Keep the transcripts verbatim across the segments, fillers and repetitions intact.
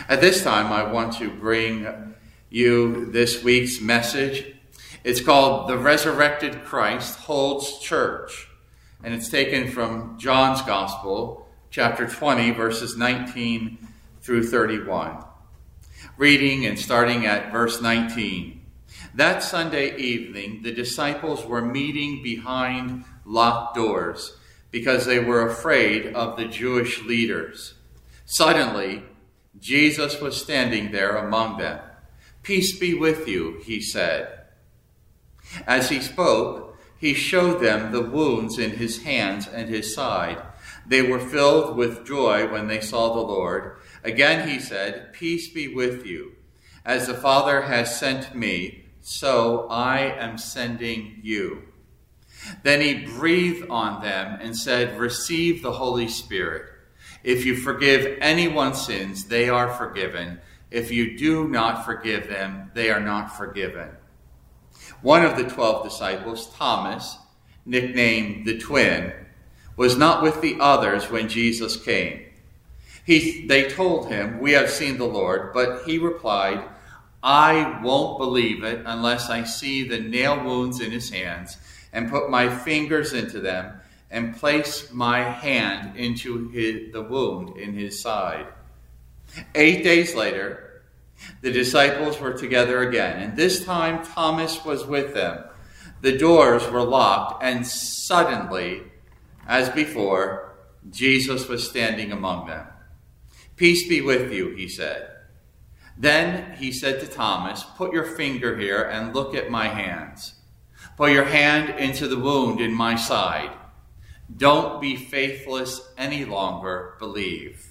At this time, I want to bring you this week's message. It's called The Resurrected Christ Holds Church, and it's taken from John's Gospel, chapter twenty, verses nineteen through thirty-one. Reading and starting at verse nineteen. That Sunday evening, the disciples were meeting behind locked doors because they were afraid of the Jewish leaders. Suddenly, Jesus was standing there among them. "Peace be with you," he said. As he spoke, he showed them the wounds in his hands and his side. They were filled with joy when they saw the Lord. Again he said, "Peace be with you. As the Father has sent me, so I am sending you." Then he breathed on them and said, "Receive the Holy Spirit. If you forgive anyone's sins, they are forgiven. If you do not forgive them, they are not forgiven." One of the twelve disciples, Thomas, nicknamed the Twin, was not with the others when Jesus came. He, they told him, "We have seen the Lord," but he replied, "I won't believe it unless I see the nail wounds in his hands and put my fingers into them and place my hand into his, the wound in his side." Eight days later, the disciples were together again, and this time Thomas was with them. The doors were locked, and suddenly, as before, Jesus was standing among them. "Peace be with you," he said. Then he said to Thomas, "Put your finger here and look at my hands. Put your hand into the wound in my side. Don't be faithless any longer, believe."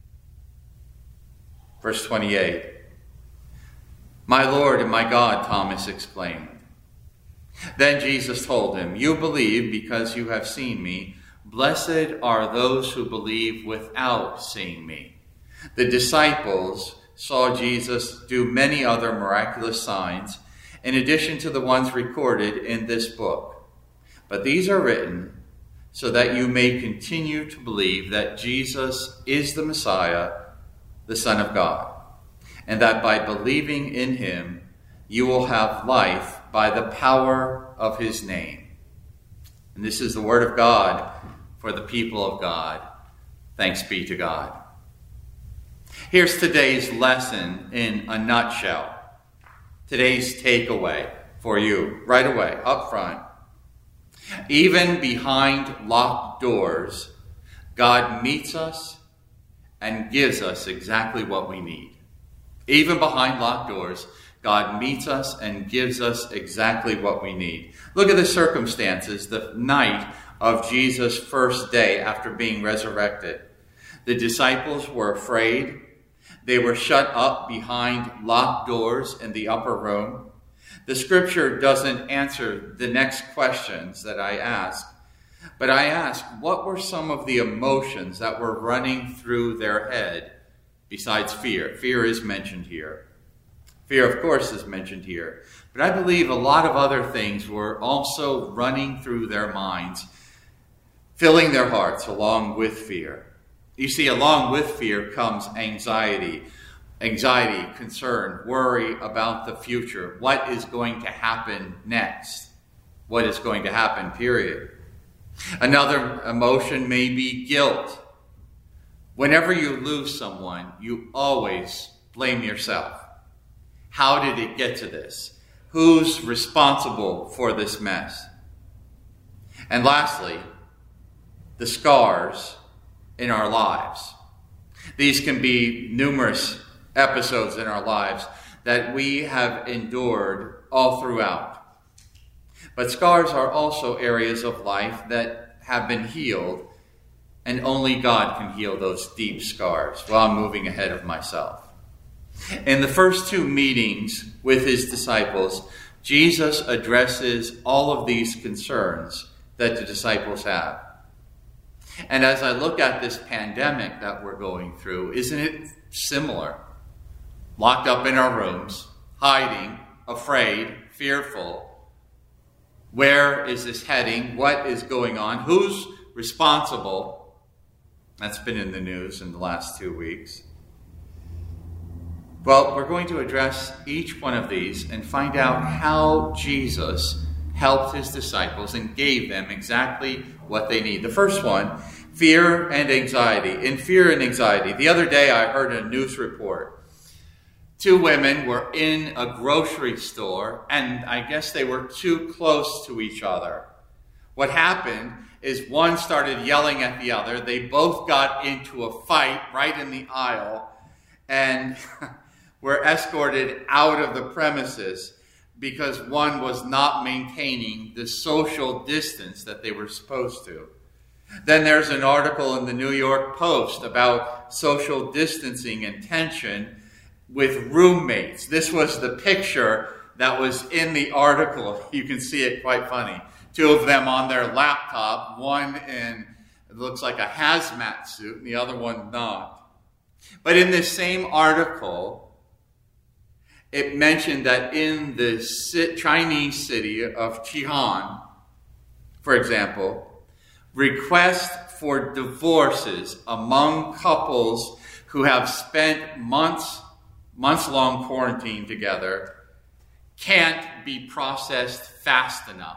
Verse twenty-eight. "My Lord and my God," Thomas exclaimed. Then Jesus told him, "You believe because you have seen me. Blessed are those who believe without seeing me." The disciples saw Jesus do many other miraculous signs, in addition to the ones recorded in this book. But these are written so that you may continue to believe that Jesus is the Messiah, the Son of God, and that by believing in him, you will have life by the power of his name. And this is the word of God for the people of God. Thanks be to God. Here's today's lesson in a nutshell. Today's takeaway for you right away, up front. Even behind locked doors, God meets us and gives us exactly what we need. Even behind locked doors, God meets us and gives us exactly what we need. Look at the circumstances the night of Jesus' first day after being resurrected. The disciples were afraid. They were shut up behind locked doors in the upper room. The scripture doesn't answer the next questions that I ask, but I ask, what were some of the emotions that were running through their head besides fear? Fear is mentioned here. Fear, of course, is mentioned here. But I believe a lot of other things were also running through their minds, filling their hearts along with fear. You see, along with fear comes anxiety. Anxiety, concern, worry about the future. What is going to happen next? What is going to happen, period. Another emotion may be guilt. Whenever you lose someone, you always blame yourself. How did it get to this? Who's responsible for this mess? And lastly, the scars in our lives. These can be numerous episodes in our lives that we have endured all throughout. But scars are also areas of life that have been healed, and only God can heal those deep scars. Well, I'm moving ahead of myself. In the first two meetings with his disciples, Jesus addresses all of these concerns that the disciples have. And as I look at this pandemic that we're going through, isn't it similar? Locked up in our rooms, hiding, afraid, fearful. Where is this heading? What is going on? Who's responsible? That's been in the news in the last two weeks. Well, we're going to address each one of these and find out how Jesus helped his disciples and gave them exactly what they need. The first one, fear and anxiety. In fear and anxiety, the other day I heard a news report. Two women were in a grocery store, and I guess they were too close to each other. What happened is one started yelling at the other. They both got into a fight right in the aisle and were escorted out of the premises because one was not maintaining the social distance that they were supposed to. Then there's an article in the New York Post about social distancing and tension with roommates. This was the picture that was in the article. You can see it, quite funny. Two of them on their laptop, one in, it looks like a hazmat suit, and the other one not. But in this same article, it mentioned that in the Chinese city of Wuhan, for example, requests for divorces among couples who have spent months, months-long quarantine together can't be processed fast enough.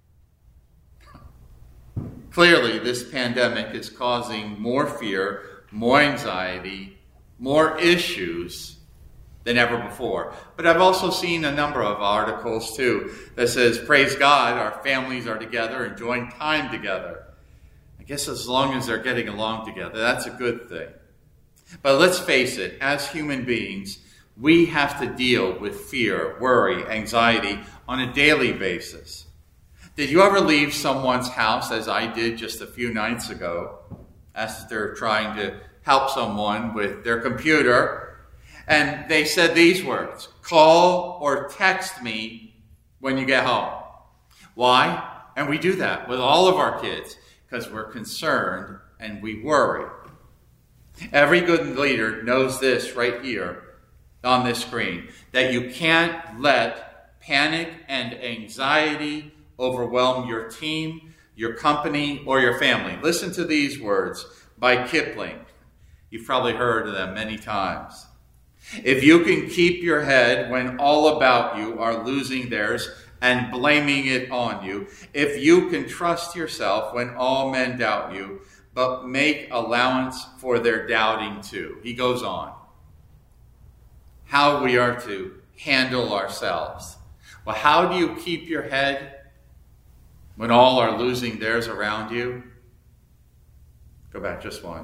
Clearly, this pandemic is causing more fear, more anxiety, more issues than ever before. But I've also seen a number of articles, too, that says, praise God, our families are together, enjoying time together. I guess as long as they're getting along together, that's a good thing. But let's face it, as human beings, we have to deal with fear, worry, anxiety on a daily basis. Did you ever leave someone's house, as I did just a few nights ago, as they're trying to help someone with their computer, and they said these words, call or text me when you get home. Why? And we do that with all of our kids because we're concerned and we worry. Every good leader knows this right here on this screen, that you can't let panic and anxiety overwhelm your team, your company, or your family. Listen to these words by Kipling. You've probably heard of them many times. If you can keep your head when all about you are losing theirs and blaming it on you, if you can trust yourself when all men doubt you, but make allowance for their doubting too. He goes on. How we are to handle ourselves. Well, how do you keep your head when all are losing theirs around you? Go back just one.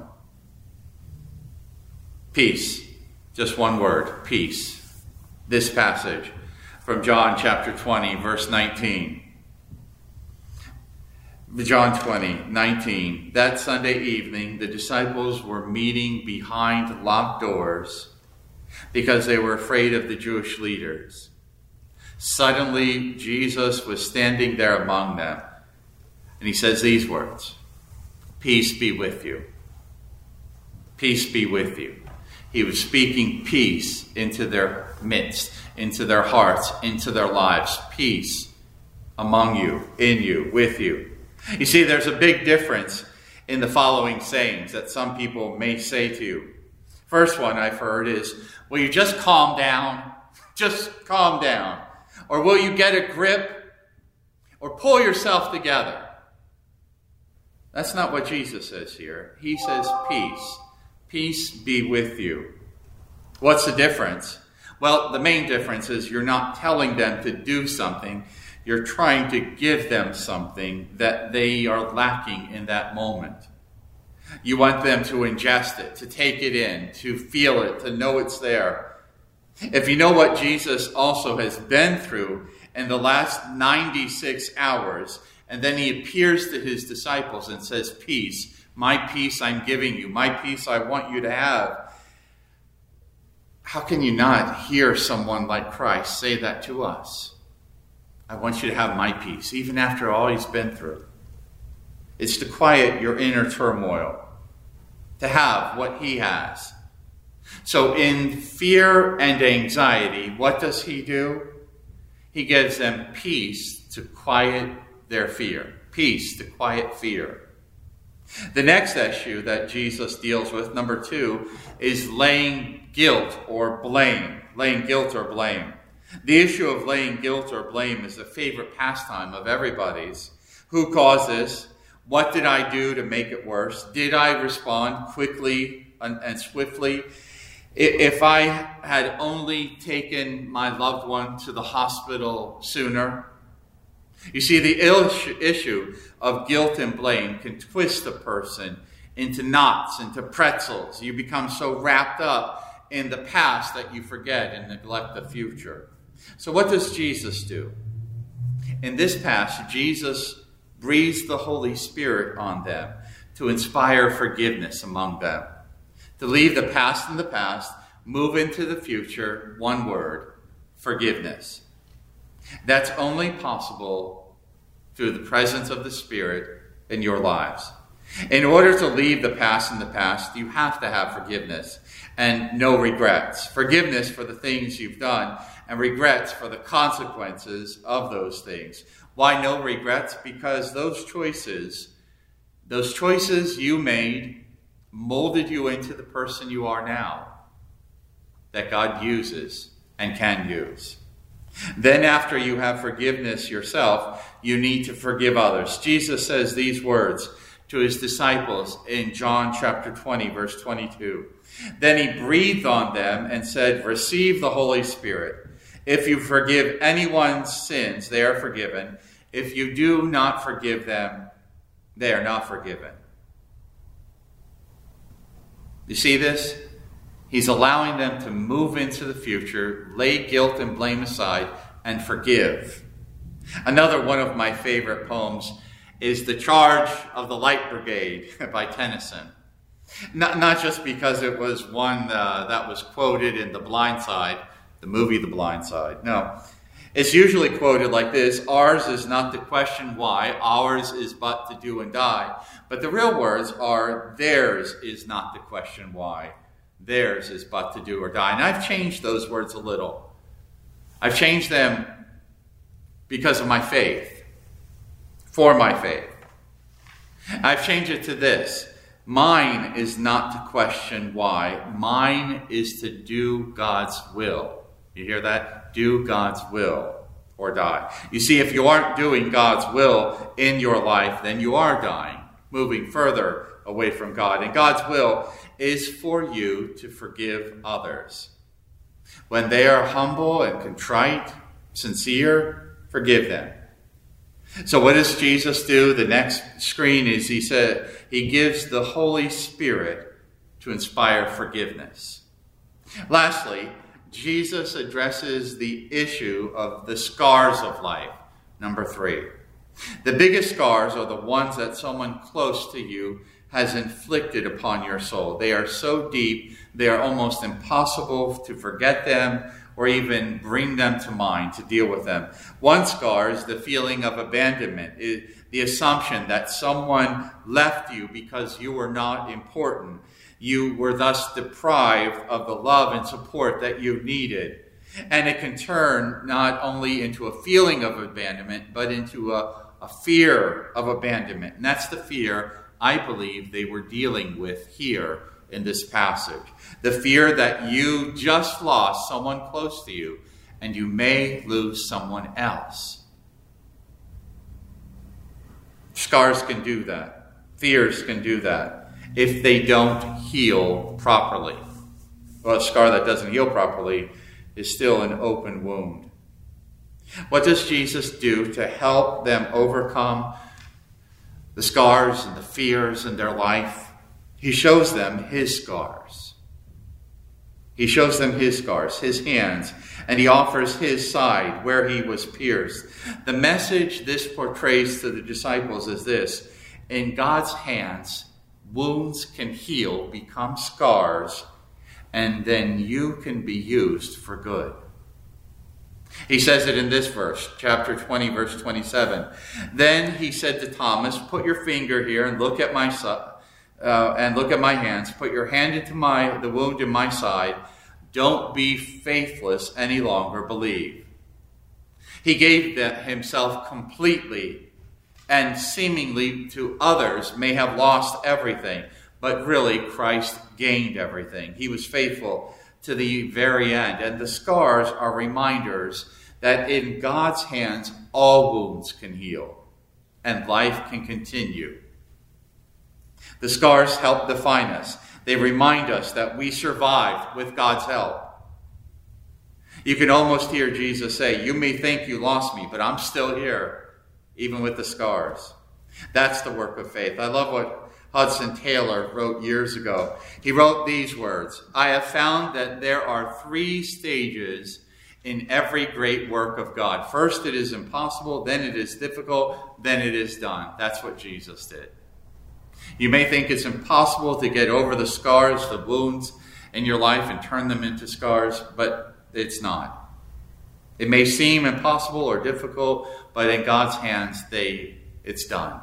Peace. Just one word, peace. This passage from John chapter twenty, verse nineteen. John twenty, nineteen. That Sunday evening, the disciples were meeting behind locked doors because they were afraid of the Jewish leaders. Suddenly, Jesus was standing there among them, and he says these words, peace be with you. Peace be with you. He was speaking peace into their midst, into their hearts, into their lives. Peace among you, in you, with you. You see, there's a big difference in the following sayings that some people may say to you. First one I've heard is, will you just calm down? Just calm down. Or will you get a grip? Or pull yourself together? That's not what Jesus says here. He says peace. Peace be with you. What's the difference? Well, the main difference is you're not telling them to do something. You're trying to give them something that they are lacking in that moment. You want them to ingest it, to take it in, to feel it, to know it's there. If you know what Jesus also has been through in the last ninety-six hours, and then he appears to his disciples and says, peace, my peace I'm giving you, my peace I want you to have. How can you not hear someone like Christ say that to us? I want you to have my peace, even after all he's been through. It's to quiet your inner turmoil, to have what he has. So in fear and anxiety, what does he do? He gives them peace to quiet their fear. Peace to quiet fear. The next issue that Jesus deals with, number two, is laying guilt or blame. Laying guilt or blame. The issue of laying guilt or blame is a favorite pastime of everybody's. Who caused this? What did I do to make it worse? Did I respond quickly and, and swiftly? If I had only taken my loved one to the hospital sooner. You see, the issue of guilt and blame can twist a person into knots, into pretzels. You become so wrapped up in the past that you forget and neglect the future. So what does Jesus do? In this passage, Jesus breathes the Holy Spirit on them to inspire forgiveness among them. To leave the past in the past, move into the future, one word, forgiveness. That's only possible through the presence of the Spirit in your lives. In order to leave the past in the past, you have to have forgiveness and no regrets. Forgiveness for the things you've done and regrets for the consequences of those things. Why no regrets? Because those choices, those choices you made molded you into the person you are now that God uses and can use. Then after you have forgiveness yourself, you need to forgive others. Jesus says these words to his disciples in John chapter twenty, verse twenty-two. Then he breathed on them and said, receive the Holy Spirit. If you forgive anyone's sins, they are forgiven. If you do not forgive them, they are not forgiven. You see this? He's allowing them to move into the future, lay guilt and blame aside, and forgive. Another one of my favorite poems is The Charge of the Light Brigade by Tennyson. Not, not just because it was one uh, that was quoted in The Blind Side, the movie The Blind Side. No. It's usually quoted like this: ours is not to question why, ours is but to do and die. But the real words are, theirs is not to question why, theirs is but to do or die. And I've changed those words a little. I've changed them because of my faith, for my faith. I've changed it to this: mine is not to question why, mine is to do God's will. You hear that? Do God's will or die. You see, if you aren't doing God's will in your life, then you are dying, moving further away from God. And God's will is for you to forgive others. When they are humble and contrite, sincere, forgive them. So what does Jesus do? The next screen is he said he gives the Holy Spirit to inspire forgiveness. Lastly, Jesus addresses the issue of the scars of life. Number three. The biggest scars are the ones that someone close to you has inflicted upon your soul. They are so deep, they are almost impossible to forget them or even bring them to mind, to deal with them. One scar is the feeling of abandonment, the assumption that someone left you because you were not important. You were thus deprived of the love and support that you needed. And it can turn not only into a feeling of abandonment, but into a, a fear of abandonment. And that's the fear I believe they were dealing with here in this passage. The fear that you just lost someone close to you, and you may lose someone else. Scars can do that. Fears can do that if they don't heal properly. Well, a scar that doesn't heal properly is still an open wound. What does Jesus do to help them overcome the scars and the fears in their life? He shows them his scars. He shows them his scars, his hands, and he offers his side where he was pierced. The message this portrays to the disciples is this: in God's hands, wounds can heal, become scars, and then you can be used for good. He says it in this verse, chapter twenty, verse twenty-seven. Then he said to Thomas, put your finger here and look at my uh, and look at my hands. Put your hand into my the wound in my side. Don't be faithless any longer, believe. He gave himself completely and seemingly to others may have lost everything, but really Christ gained everything. He was faithful to the very end. And the scars are reminders that in God's hands, all wounds can heal and life can continue. The scars help define us. They remind us that we survived with God's help. You can almost hear Jesus say, "You may think you lost me, but I'm still here, even with the scars." That's the work of faith. I love what Hudson Taylor wrote years ago. He wrote these words, "I have found that there are three stages in every great work of God. First, it is impossible, then it is difficult, then it is done." That's what Jesus did. You may think it's impossible to get over the scars, the wounds in your life and turn them into scars, but it's not. It may seem impossible or difficult, but in God's hands, they it's done.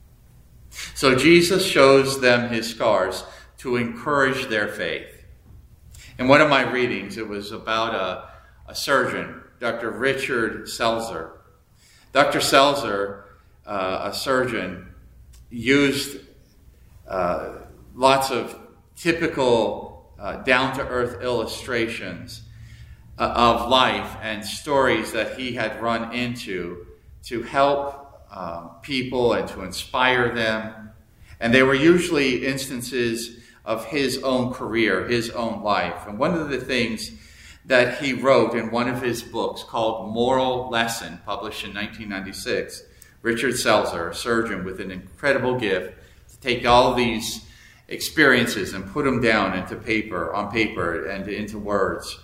So Jesus shows them his scars to encourage their faith. In one of my readings, it was about a, a surgeon, Doctor Richard Selzer. Doctor Selzer, uh, a surgeon, used uh, lots of typical uh, down-to-earth illustrations uh, of life and stories that he had run into to help Um, people and to inspire them. And they were usually instances of his own career, his own life. And one of the things that he wrote in one of his books called Moral Lesson, published in nineteen ninety-six, Richard Selzer, a surgeon with an incredible gift to take all these experiences and put them down into paper, on paper and into words.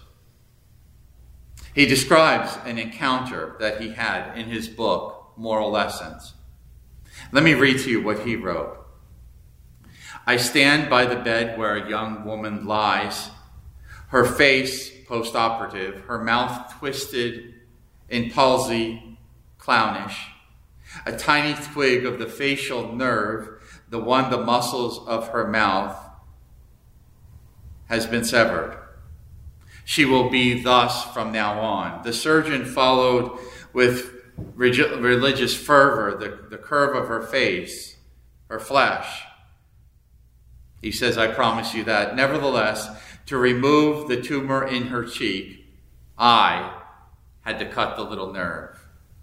He describes an encounter that he had in his book, Moral Lessons. Let me read to you what he wrote. "I stand by the bed where a young woman lies, her face post-operative, her mouth twisted in palsy, clownish. A tiny twig of the facial nerve, the one the muscles of her mouth, has been severed. She will be thus from now on." The surgeon followed with religious fervor the, the curve of her face, her flesh. He says, "I promise you that. Nevertheless, to remove the tumor in her cheek, I had to cut the little nerve.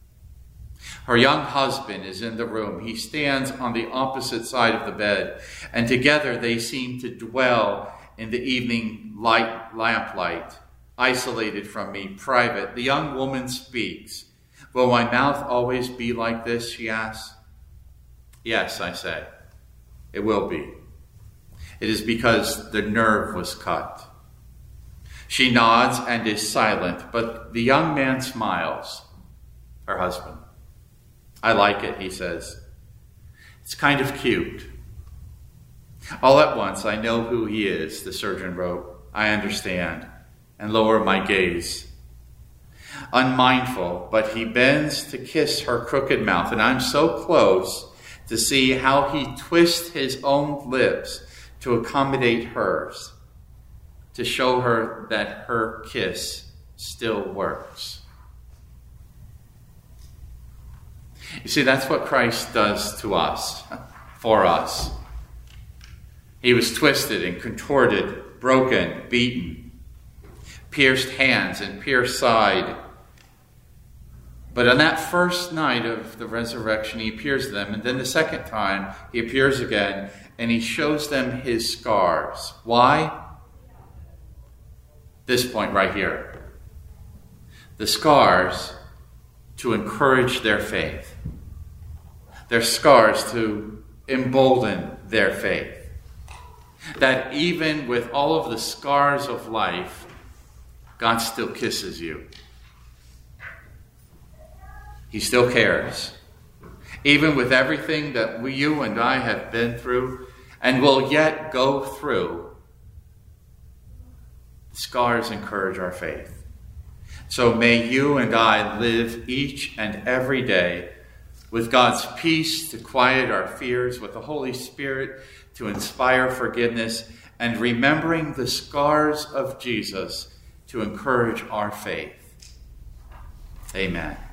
Her young husband is in the room. He stands on the opposite side of the bed, and together they seem to dwell in the evening light, lamplight, isolated from me, private. The young woman speaks. 'Will my mouth always be like this?' she asks. 'Yes,' I say, 'it will be. It is because the nerve was cut.' She nods and is silent, but the young man smiles, her husband. 'I like it,' he says. 'It's kind of cute.' All at once, I know who he is," the surgeon wrote. "I understand and lower my gaze. Unmindful, but he bends to kiss her crooked mouth, and I'm so close to see how he twists his own lips to accommodate hers, to show her that her kiss still works." You see, that's what Christ does to us, for us. He was twisted and contorted, broken, beaten, pierced hands and pierced side. But on that first night of the resurrection, he appears to them. And then the second time, he appears again, and he shows them his scars. Why? This point right here. The scars to encourage their faith. Their scars to embolden their faith. That even with all of the scars of life, God still kisses you. He still cares. Even with everything that we, you and I have been through and will yet go through, scars encourage our faith. So may you and I live each and every day with God's peace to quiet our fears, with the Holy Spirit to inspire forgiveness, and remembering the scars of Jesus to encourage our faith. Amen.